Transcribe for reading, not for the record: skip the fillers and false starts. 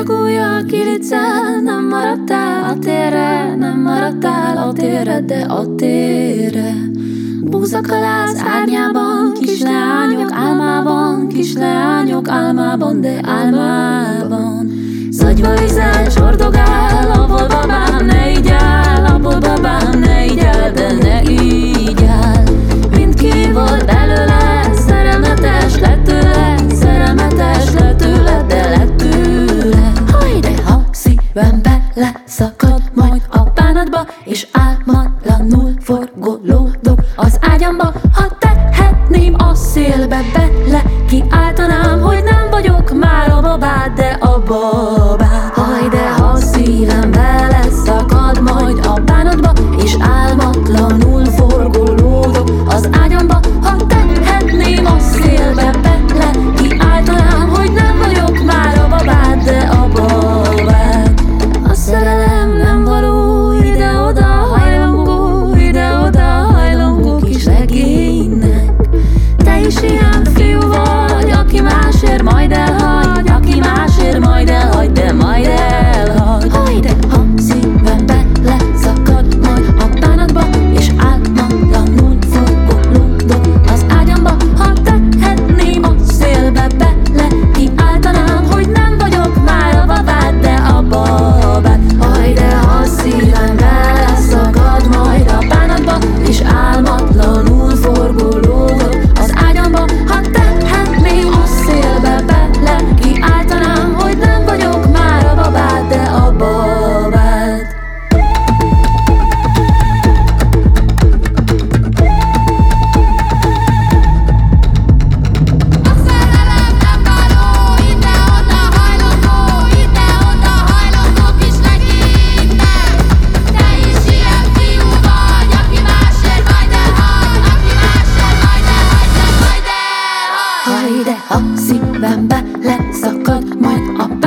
gújjal kilicel, nem maradtál a térre, nem maradtál a térre, de a térre. Búzakalász árnyában, kisleányok álmában, kisleányok álmában, de álmában. Zagyva vizel, csordogál, abból babám, ne így áll, abból babám, ne így áll, de ne így áll. Mindki volt belőle, szerelmetes lett tőle, szerelmetes lett tőle, de lett tőle. Hajde, ha szívem beleszakad majd a bánatba, és álmatlanul forgolódok az ágyamba. Ha tehetném a szélbe bele, kiáltanám, hogy nem vagyok már a babád, de a babád. Hajde, ha szívem beleszakad majd a bánatba, és álmatlanul forgolódok az ágyamba. Ha tehetném a szélbe bele, kiáltanám, hogy nem vagyok már a babád, de a babád. A szerelem nem való, ide-oda hajlongó, ide-oda hajlongó kis legénynek. Te is ilyen fiú vagy, aki másért majd elhagy, aki másért majd elhagy, de majd elhagy. Hajde, ha szívem beleszakad majd a bánatba, és álmatlanul forgolódok az ágyamba. Ha tehetném a szélbe bele, kiáltanám, hogy nem vagyok már a babád, de a babád. Hajde, ha szívem beleszakad majd a bánatba, és álmatlanul forgolódok az ágyamba. Ha tehetném a szélbe bele, kiáltanám, hogy nem vagyok már a babád, de a babád. A szerelem nem való, ide-oda hajlongó, ide-oda hajlongó kis legénynek. Te is ilyen fiú vagy, aki másért majd elhagy, aki másért majd elhagy, de majd elhagy. Hajde, ha szívem beleszakad majd a